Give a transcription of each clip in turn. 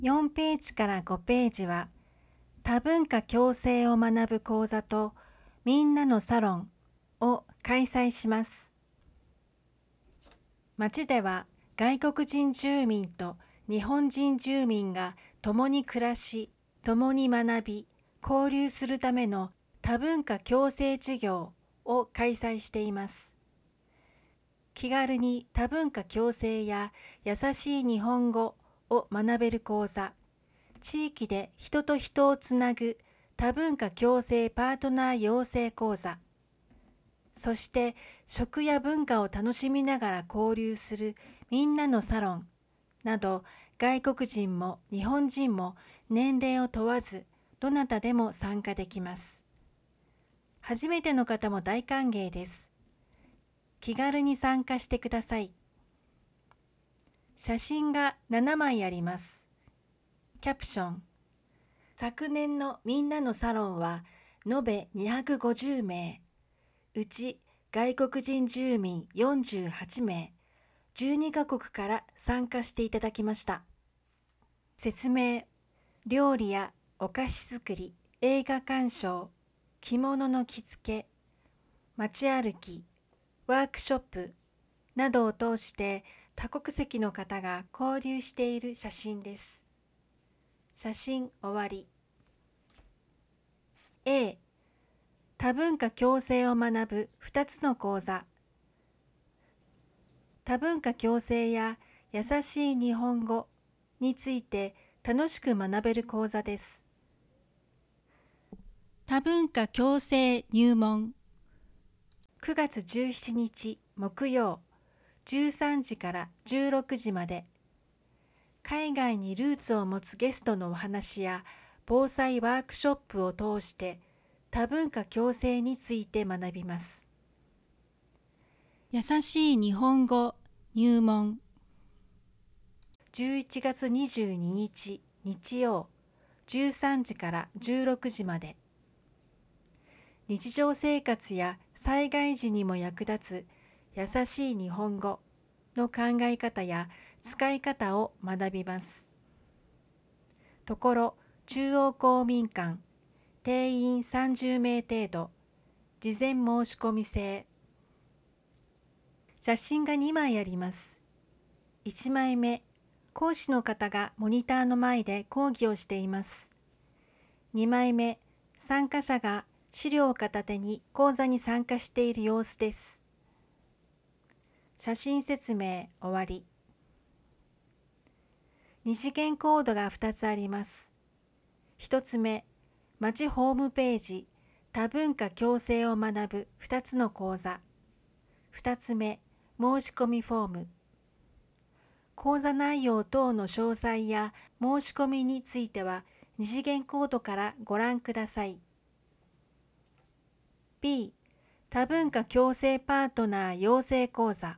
4ページから5ページは多文化共生を学ぶ講座とみんなのサロンを開催します。町では外国人住民と日本人住民が共に暮らし、共に学び、交流するための多文化共生授業を開催しています。気軽に多文化共生や優しい日本語を学べる講座、地域で人と人をつなぐ多文化共生パートナー養成講座、そして食や文化を楽しみながら交流するみんなのサロンなど、外国人も日本人も年齢を問わずどなたでも参加できます。初めての方も大歓迎です。気軽に参加してください。写真が7枚あります。キャプション。昨年のみんなのサロンは延べ250名、うち外国人住民48名、12カ国から参加していただきました。説明、料理やお菓子作り、映画鑑賞、着物の着付け、街歩き、ワークショップなどを通して多国籍の方が交流している写真です。写真終わり。A、多文化共生を学ぶ2つの講座。多文化共生や優しい日本語について楽しく学べる講座です。多文化共生入門。9月17日木曜、13時から16時まで。海外にルーツを持つゲストのお話や防災ワークショップを通して多文化共生について学びます。優しい日本語入門。11月22日日曜、13時から16時まで。日常生活や災害時にも役立つ優しい日本語の考え方や使い方を学びます。ところ中央公民館、定員30名程度、事前申し込み制。写真が2枚あります。1枚目、講師の方がモニターの前で講義をしています。2枚目、参加者が資料を片手に講座に参加している様子です。写真説明終わり。二次元コードが2つあります。1つ目、町ホームページ、多文化共生を学ぶ2つの講座。2つ目、申し込みフォーム。講座内容等の詳細や申し込みについては、二次元コードからご覧ください。B、多文化共生パートナー養成講座。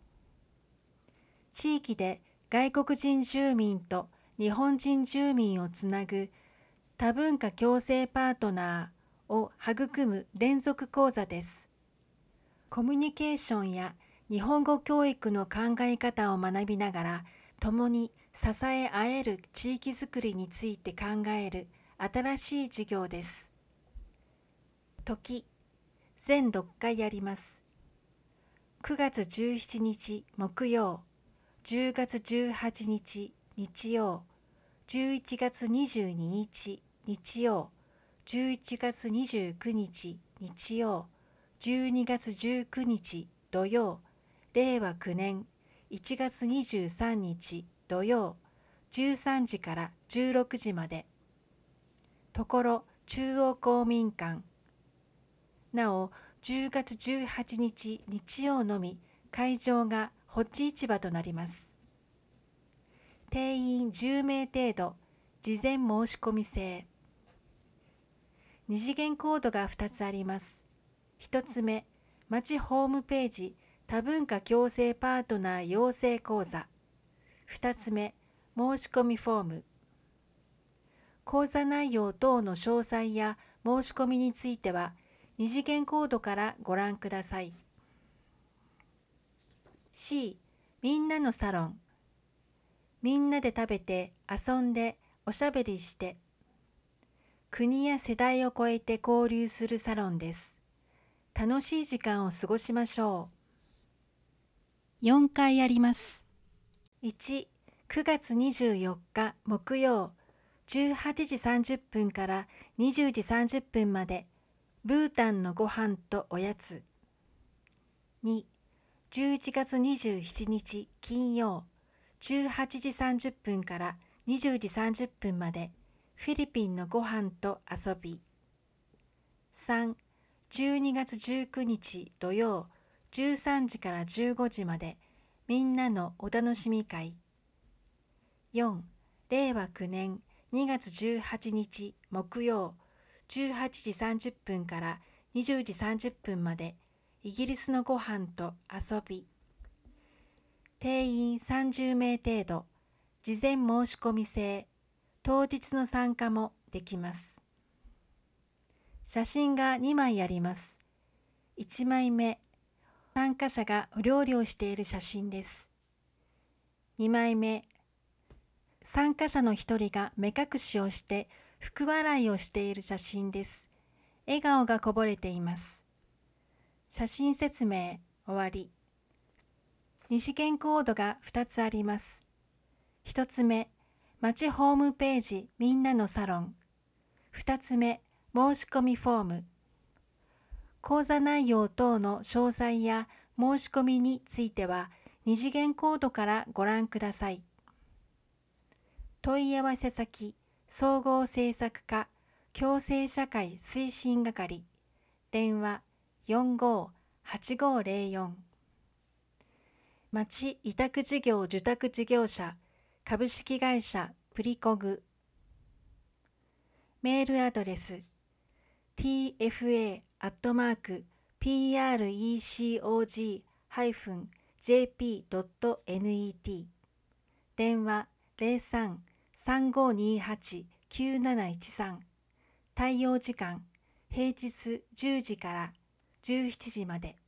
地域で外国人住民と日本人住民をつなぐ多文化共生パートナーを育む連続講座です。コミュニケーションや日本語教育の考え方を学びながら、共に支え合える地域づくりについて考える新しい授業です。時、全6回あります。9月17日木曜、10月18日日曜、11月22日日曜、11月29日日曜、12月19日土曜、令和9年1月23日土曜、13時から16時まで。ところ中央公民館。なお、10月18日日曜のみ会場がホッチ市場となります。定員10名程度、事前申し込み制。二次元コードが2つあります。1つ目、町ホームページ多文化共生パートナー養成講座。2つ目、申し込みフォーム。講座内容等の詳細や申し込みについては、二次元コードからご覧ください。C、みんなのサロン。 みんなで食べて遊んでおしゃべりして、国や世代を超えて交流するサロンです。楽しい時間を過ごしましょう。4回あります。1、9月24日木曜、18時30分から20時30分まで、ブータンのご飯とおやつ。2、11月27日金曜、18時30分から20時30分まで、フィリピンのご飯と遊び。3、12月19日土曜、13時から15時まで、みんなのお楽しみ会。4、令和9年2月18日木曜、18時30分から20時30分まで、イギリスのご飯と遊び。定員30名程度、事前申し込み制、当日の参加もできます。写真が2枚あります。1枚目、参加者がお料理をしている写真です。2枚目、参加者の一人が目隠しをして福笑いをしている写真です。笑顔がこぼれています。写真説明終わり。二次元コードが2つあります。1つ目、町ホームページみんなのサロン。2つ目、申し込みフォーム。講座内容等の詳細や申し込みについては、二次元コードからご覧ください。問い合わせ先、総合政策課、共生社会推進係、電話45-8504。町委託事業受託事業者、株式会社プリコグ。メールアドレス tfa@precog-jp.net。 電話03-3528-9713。対応時間平日10時から17時まで。